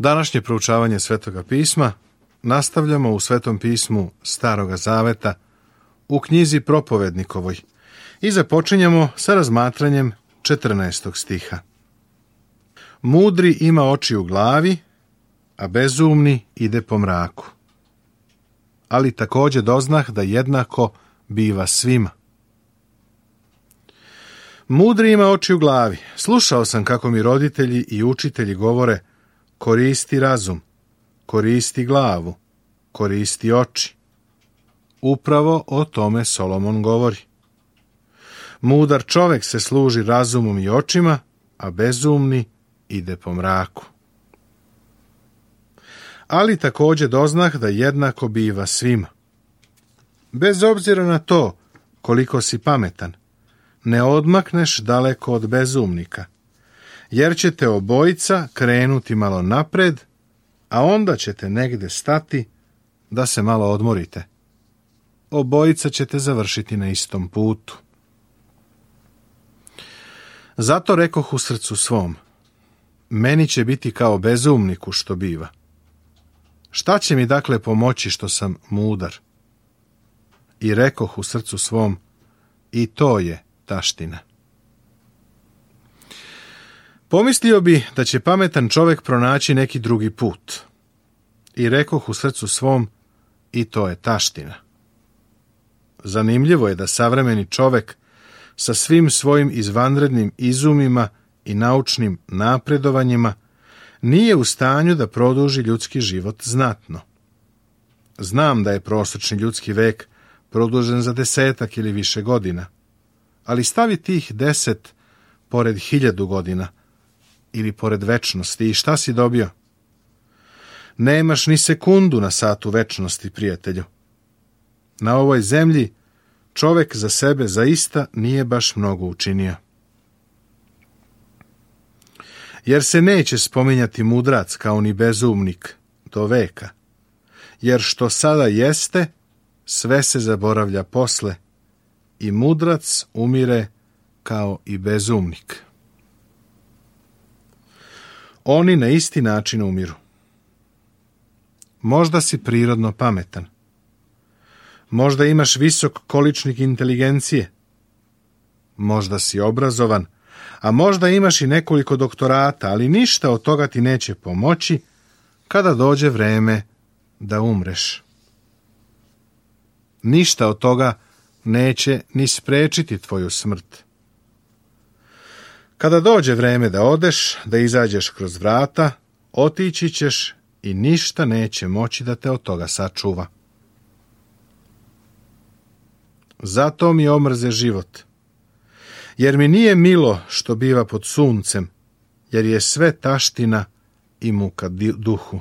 Današnje proučavanje Svetoga pisma nastavljamo u Svetom pismu Staroga zaveta u knjizi Propovednikovoj i započinjemo sa razmatranjem 14. stiha. Mudri ima oči u glavi, a bezumni ide po mraku. Ali također doznah da jednako biva svima. Mudri ima oči u glavi. Slušao sam kako mi roditelji i učitelji govore: koristi razum, koristi glavu, koristi oči. Upravo o tome Solomon govori. Mudar čovjek se služi razumom i očima, a bezumni ide po mraku. Ali također doznah da jednako biva svima. Bez obzira na to koliko si pametan, ne odmakneš daleko od bezumnika, jer ćete obojica krenuti malo napred, a onda ćete negdje stati da se malo odmorite. Obojica ćete završiti na istom putu. Zato rekoh u srcu svom: meni će biti kao bezumniku što biva. Šta će mi dakle pomoći što sam mudar? I rekoh u srcu svom: i to je taština. Pomislio bi da će pametan čovjek pronaći neki drugi put. I rekoh u srcu svom: i to je taština. Zanimljivo je da savremeni čovjek sa svim svojim izvanrednim izumima i naučnim napredovanjima nije u stanju da produži ljudski život znatno. Znam da je prosječni ljudski vek produžen za 10 ili više godina, ali stavi tih 10 pored 1000 godina ili pored večnosti i šta si dobio? Nemaš ni sekundu na satu večnosti, prijatelju. Na ovoj zemlji čovjek za sebe zaista nije baš mnogo učinio. Jer se neće spominjati mudrac kao ni bezumnik do veka, jer što sada jeste, sve se zaboravlja posle, i mudrac umire kao i bezumnik. Oni na isti način umiru. Možda si prirodno pametan. Možda imaš visok količnik inteligencije. Možda si obrazovan, a možda imaš i nekoliko doktorata, ali ništa od toga ti neće pomoći kada dođe vreme da umreš. Ništa od toga neće ni spriječiti tvoju smrt. Kada dođe vreme da odeš, da izađeš kroz vrata, otići ćeš i ništa neće moći da te od toga sačuva. Zato mi omrze život, jer mi nije milo što biva pod suncem, jer je sve taština i muka duhu.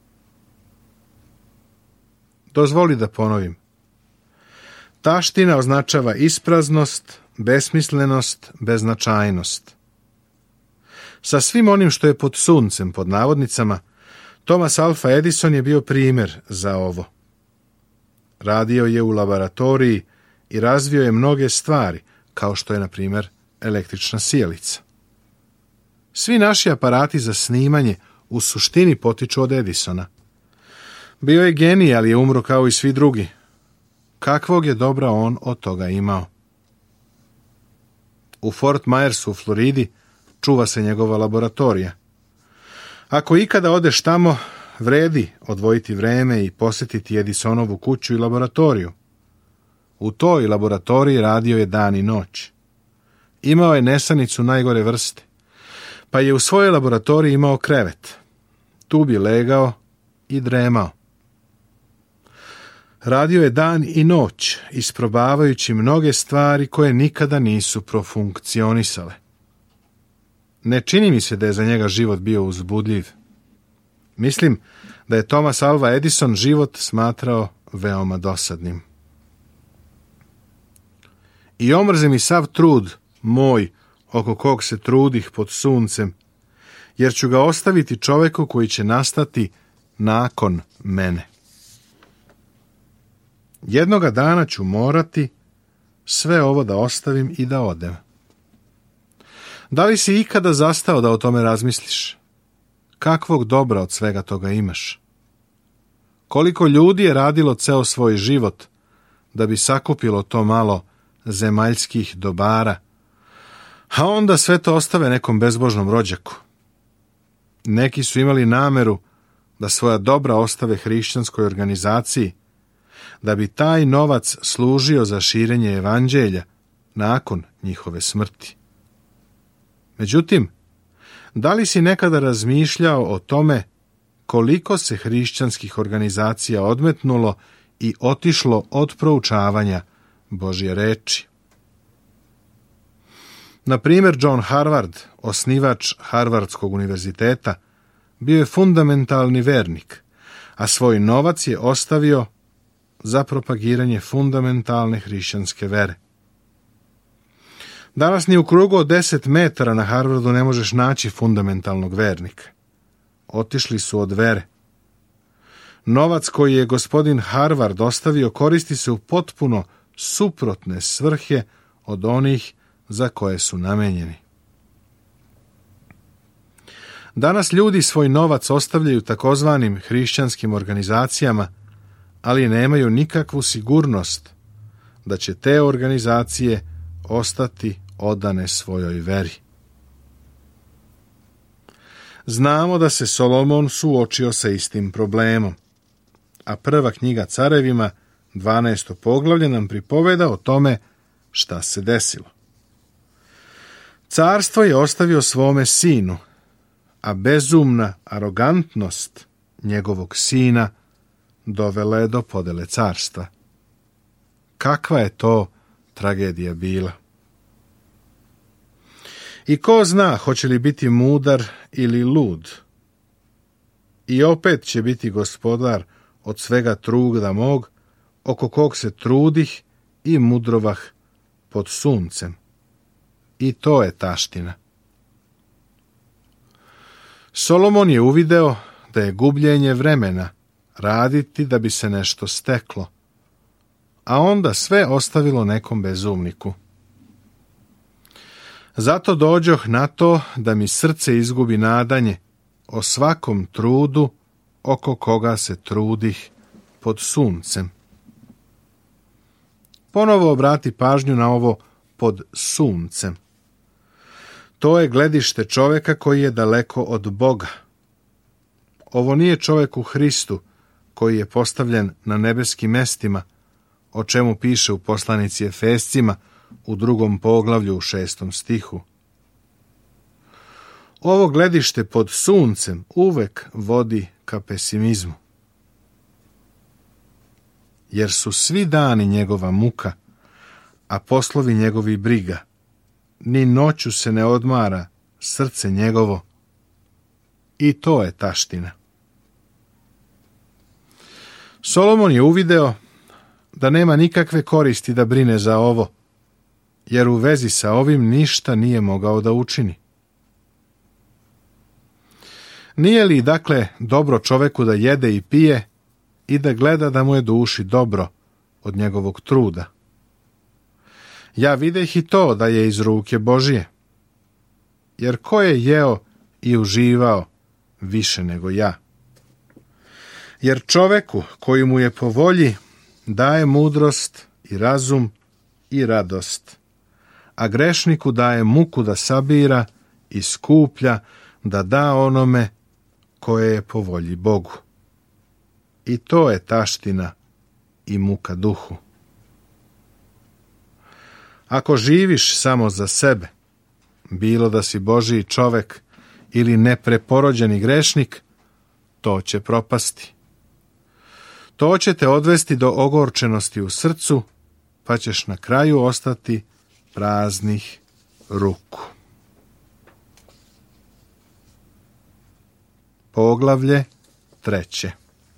Dozvoli da ponovim. Taština označava ispraznost, besmislenost, beznačajnost. Sa svim onim što je pod suncem, pod navodnicama, Thomas Alva Edison je bio primjer za ovo. Radio je u laboratoriji i razvio je mnoge stvari, kao što je, na primjer, električna sijalica. Svi naši aparati za snimanje u suštini potiču od Edisona. Bio je genij, ali je umro kao i svi drugi. Kakvog je dobra on od toga imao? U Fort Myersu u Floridi čuva se njegova laboratorija. Ako ikada odeš tamo, vredi odvojiti vreme i posjetiti Edisonovu kuću i laboratoriju. U toj laboratoriji radio je dan i noć. Imao je nesanicu najgore vrste, pa je u svojoj laboratoriji imao krevet. Tu bi legao i dremao. Radio je dan i noć, isprobavajući mnoge stvari koje nikada nisu profunkcionisale. Ne čini mi se da je za njega život bio uzbudljiv. Mislim da je Thomas Alva Edison život smatrao veoma dosadnim. I omrze mi sav trud moj, oko kog se trudih pod suncem, jer ću ga ostaviti čovjeku koji će nastati nakon mene. Jednoga dana ću morati sve ovo da ostavim i da odem. Da li si ikada zastao da o tome razmisliš? kakvog dobra od svega toga imaš? Koliko ljudi je radilo ceo svoj život da bi sakupilo to malo zemaljskih dobara, a onda sve to ostave nekom bezbožnom rođaku. Neki su imali nameru da svoja dobra ostave hrišćanskoj organizaciji, da bi taj novac služio za širenje evanđelja nakon njihove smrti. Međutim, da li si nekada razmišljao o tome koliko se hrišćanskih organizacija odmetnulo i otišlo od proučavanja Božje reči? Na primjer, John Harvard, osnivač Harvardskog univerziteta, bio je fundamentalni vernik, a svoj novac je ostavio za propagiranje fundamentalne hrišćanske vere. Danas ni u krugu od 10 metara na Harvardu ne možeš naći fundamentalnog vernika. Otišli su od vere. Novac koji je gospodin Harvard ostavio koristi se u potpuno suprotne svrhe od onih za koje su namenjeni. Danas ljudi svoj novac ostavljaju takozvanim hrišćanskim organizacijama, ali nemaju nikakvu sigurnost da će te organizacije ostati odane svojoj veri. Znamo da se Solomon suočio sa istim problemom, a prva knjiga Carevima, 12. poglavlje, nam pripoveda o tome šta se desilo. Carstvo je ostavio svome sinu, a bezumna arogantnost njegovog sina dovela je do podele carstva. Kakva je to tragedija bila? I ko zna hoće li biti mudar ili lud? I opet će biti gospodar od svega truda mog, oko kog se trudih i mudrovah pod suncem. I to je taština. Solomon je uvideo da je gubljenje vremena raditi da bi se nešto steklo, a onda sve ostavilo nekom bezumniku. Zato dođoh na to da mi srce izgubi nadanje o svakom trudu oko koga se trudih pod suncem. Ponovo obrati pažnju na ovo pod suncem. To je gledište čoveka koji je daleko od Boga. Ovo nije čovjek u Hristu koji je postavljen na nebeskim mestima, o čemu piše u poslanici Efescima u 2. poglavlju u 6. stihu. Ovo gledište pod suncem uvek vodi ka pesimizmu. Jer su svi dani njegova muka, a poslovi njegovi briga. Ni noću se ne odmara srce njegovo. I to je taština. Solomon je uvideo da nema nikakve koristi da brine za ovo, jer u vezi sa ovim ništa nije mogao da učini. Nije li, dakle, dobro čoveku da jede i pije i da gleda da mu je duši dobro od njegovog truda? Ja videh i to da je iz ruke Božije. Jer ko je jeo i uživao više nego ja? Jer čoveku koji mu je po volji daje mudrost i razum i radost, a grešniku daje muku da sabira i skuplja da da onome koje je po volji Bogu. I to je taština i muka duhu. Ako živiš samo za sebe, bilo da si Božiji čovek ili nepreporođeni grešnik, to će propasti. To će te odvesti do ogorčenosti u srcu, pa ćeš na kraju ostati praznih ruku. Poglavlje 3.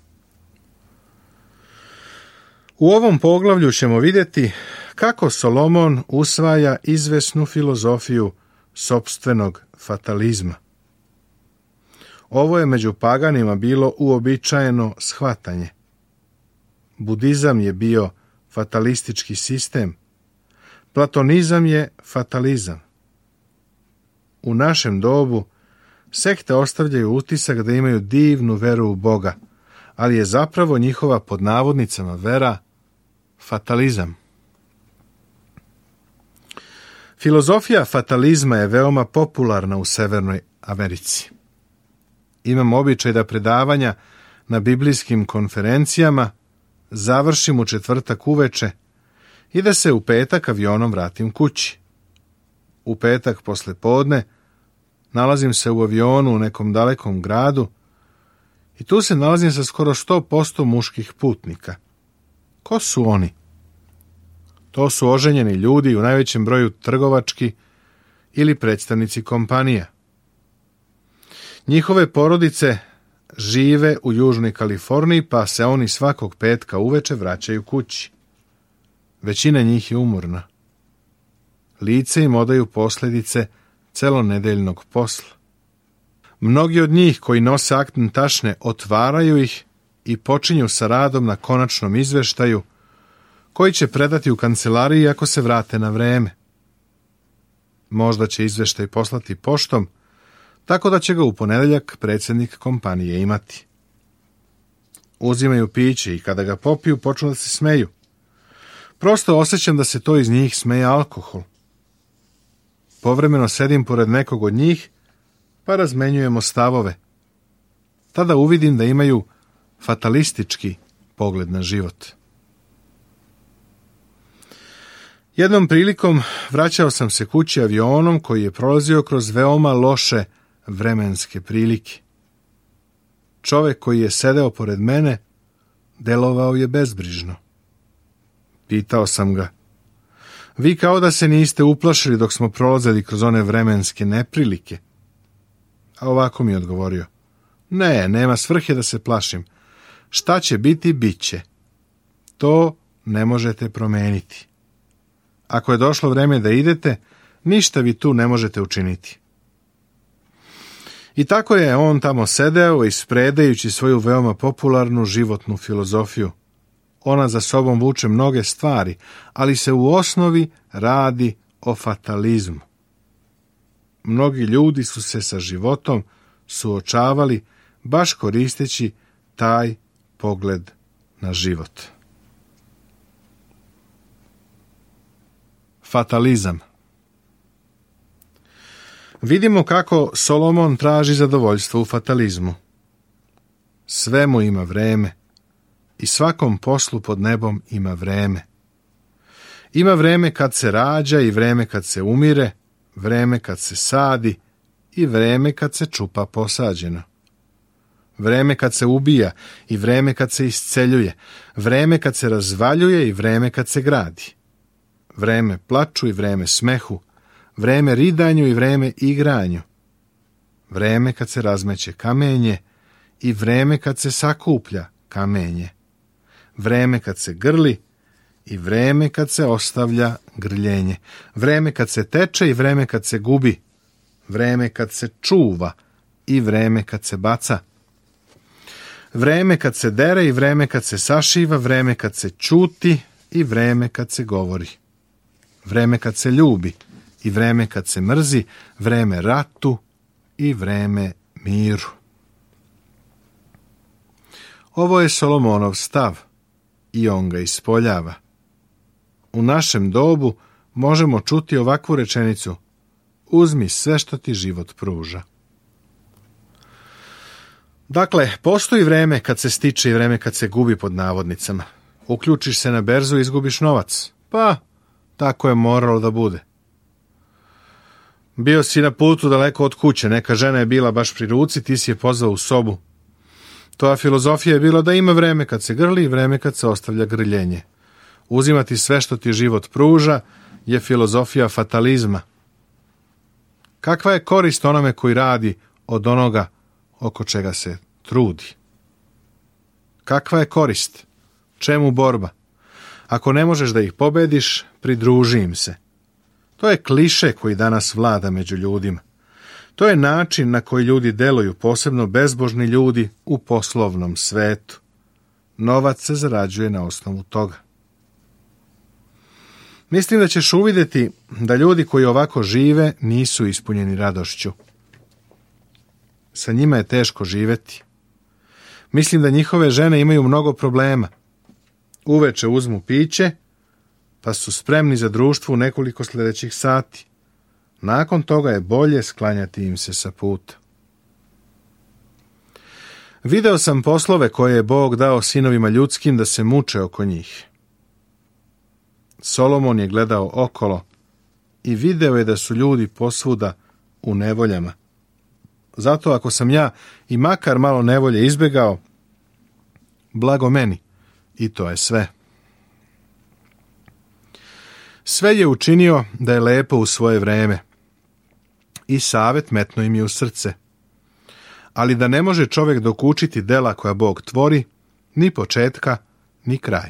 U ovom poglavlju ćemo vidjeti kako Solomon usvaja izvesnu filozofiju sopstvenog fatalizma. Ovo je među paganima bilo uobičajeno shvatanje. Budizam je bio fatalistički sistem, platonizam je fatalizam. U našem dobu Sekte ostavljaju utisak da imaju divnu veru u Boga, ali je zapravo njihova pod navodnicama vera fatalizam. Filozofija fatalizma je veoma popularna u Severnoj Americi. Imam običaj da predavanja na biblijskim konferencijama završim u četvrtak uveče i da se u petak avionom vratim kući. U petak posle podne nalazim se u avionu u nekom dalekom gradu i tu se nalazim sa skoro 100% muških putnika. Ko su oni? To su oženjeni ljudi, u najvećem broju trgovački ili predstavnici kompanija. Njihove porodice žive u Južnoj Kaliforniji, pa se oni svakog petka uveče vraćaju kući. Većina njih je umorna. Lice im odaju posljedice celonedeljnog posla. Mnogi od njih koji nose aktne tašne otvaraju ih i počinju sa radom na konačnom izveštaju koji će predati u kancelariji ako se vrate na vreme. Možda će izveštaj poslati poštom, tako da će ga u ponedeljak predsjednik kompanije imati. Uzimaju piće i kada ga popiju počnu da se smeju. Prosto osjećam da se to iz njih smeje alkohol. Povremeno sedim pored nekog od njih, pa razmenjujemo stavove. Tada uvidim da imaju fatalistički pogled na život. Jednom prilikom vraćao sam se kući avionom koji je prolazio kroz veoma loše vremenske prilike. Čovek koji je sedeo pored mene delovao je bezbrižno. Pitao sam ga: vi kao da se niste uplašili dok smo prolazili kroz one vremenske neprilike? A ovako mi je odgovorio: ne, nema svrhe da se plašim. Šta će biti, bit će. To ne možete promeniti. Ako je došlo vreme da idete, ništa vi tu ne možete učiniti. I tako je on tamo sedeo, ispredajući svoju veoma popularnu životnu filozofiju. Ona za sobom vuče mnoge stvari, ali se u osnovi radi o fatalizmu. Mnogi ljudi su se sa životom suočavali baš koristeći taj pogled na život. Fatalizam. Vidimo kako Solomon traži zadovoljstvo u fatalizmu. Svemu ima vreme i svakom poslu pod nebom ima vreme. Ima vreme kad se rađa i vreme kad se umire, vreme kad se sadi i vreme kad se čupa posađeno. Vreme kad se ubija i vreme kad se isceljuje, vreme kad se razvaljuje i vreme kad se gradi. Vreme plaču i vreme smehu, vreme ridanju i vreme igranju. Vreme kad se razmeće kamenje i vreme kad se sakuplja kamenje. Vreme kad se grli i vreme kad se ostavlja grljenje. Vreme kad se teče i vreme kad se gubi. Vreme kad se čuva i vreme kad se baca. Vreme kad se dere i vreme kad se sašiva, vreme kad se ćuti i vreme kad se govori. Vreme kad se ljubi i vreme kad se mrzi, vreme ratu i vreme miru. Ovo je Solomonov stav i on ga ispoljava. U našem dobu možemo čuti ovakvu rečenicu: uzmi sve što ti život pruža. Dakle, postoji vreme kad se stiče i vreme kad se gubi pod navodnicama. Uključiš se na berzu i izgubiš novac. Pa, tako je moralo da bude. Bio si na putu daleko od kuće, neka žena je bila baš pri ruci, ti si je pozvao u sobu. Tvoja filozofija je bila da ima vreme kad se grli i vreme kad se ostavlja grljenje. Uzimati sve što ti život pruža je filozofija fatalizma. Kakva je korist onome koji radi od onoga oko čega se trudi? Kakva je korist? Čemu borba? Ako ne možeš da ih pobediš, pridruži im se. To je kliše koji danas vlada među ljudima. To je način na koji ljudi deluju, posebno bezbožni ljudi u poslovnom svetu. Novac se zarađuje na osnovu toga. Mislim da ćeš uvidjeti da ljudi koji ovako žive nisu ispunjeni radošću. sa njima je teško živjeti. Mislim da njihove žene imaju mnogo problema. Uveče uzmu piće, pa su spremni za društvo u nekoliko sljedećih sati. Nakon toga je bolje sklanjati im se sa puta. Video sam poslove koje je Bog dao sinovima ljudskim da se muče oko njih. Solomon je gledao okolo i video je da su ljudi posvuda u nevoljama. Zato ako sam ja i makar malo nevolje izbjegao, blago meni, i to je sve. Sve je učinio da je lepo u svoje vreme i savjet metno im je u srce. Ali da ne može čovjek dokučiti dela koja Bog tvori, ni početka, ni kraj.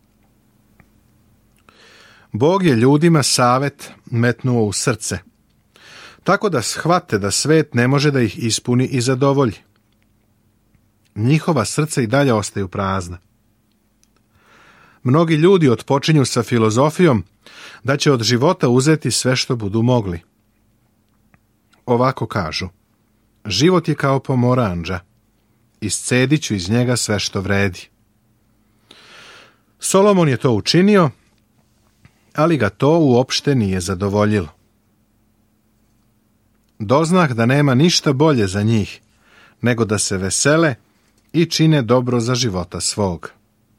Bog je ljudima savjet metnuo u srce, tako da shvate da svet ne može da ih ispuni i zadovolji. Njihova srca i dalje ostaju prazna. Mnogi ljudi otpočinju sa filozofijom da će od života uzeti sve što budu mogli. Ovako kažu: život je kao pomoranđa, iscedit ću iz njega sve što vredi. Solomon je to učinio, ali ga to uopšte nije zadovoljilo. Doznah da nema ništa bolje za njih, nego da se vesele i čine dobro za života svog.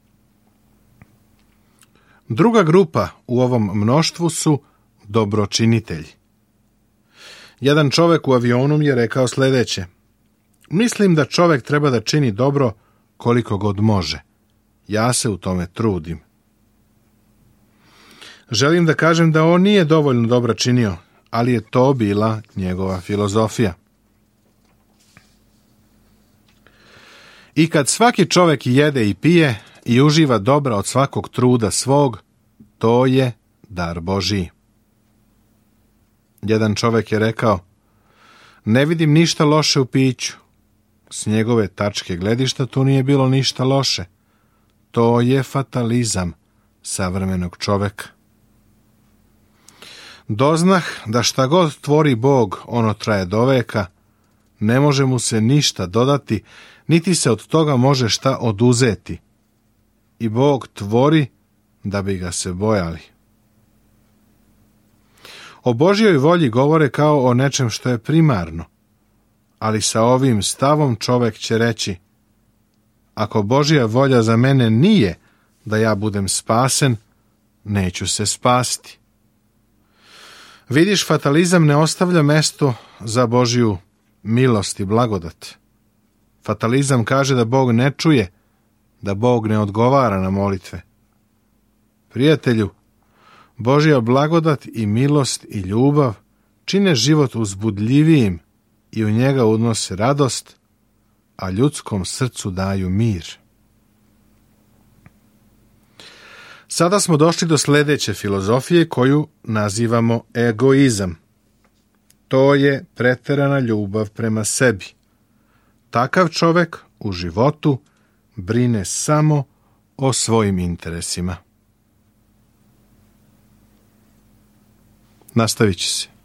Druga grupa u ovom mnoštvu su dobročinitelji. Jedan čovjek u avionu mi je rekao sljedeće: mislim da čovjek treba da čini dobro koliko god može. Ja se u tome trudim. Želim da kažem da on nije dovoljno dobro činio, ali je to bila njegova filozofija. I kad svaki čovjek jede i pije i uživa dobra od svakog truda svog, to je dar Božiji. Jedan čovjek je rekao: ne vidim ništa loše u piću. S njegove tačke gledišta tu nije bilo ništa loše. To je fatalizam savremenog čovjeka. Doznah da šta god tvori Bog, ono traje do veka, ne može mu se ništa dodati, niti se od toga može šta oduzeti. I Bog tvori da bi ga se bojali. O Božjoj volji govore kao o nečem što je primarno, ali sa ovim stavom čovjek će reći: ako Božja volja za mene nije da ja budem spasen, neću se spasti. Vidiš, fatalizam ne ostavlja mesto za Božju milost i blagodat. Fatalizam kaže da Bog ne čuje, da Bog ne odgovara na molitve. Prijatelju, Božja blagodat i milost i ljubav čine život uzbudljivijim i u njega unose radost, a ljudskom srcu daju mir. Sada smo došli do sljedeće filozofije koju nazivamo egoizam. To je preterana ljubav prema sebi. Takav čovjek u životu brine samo o svojim interesima. Nastavit će se.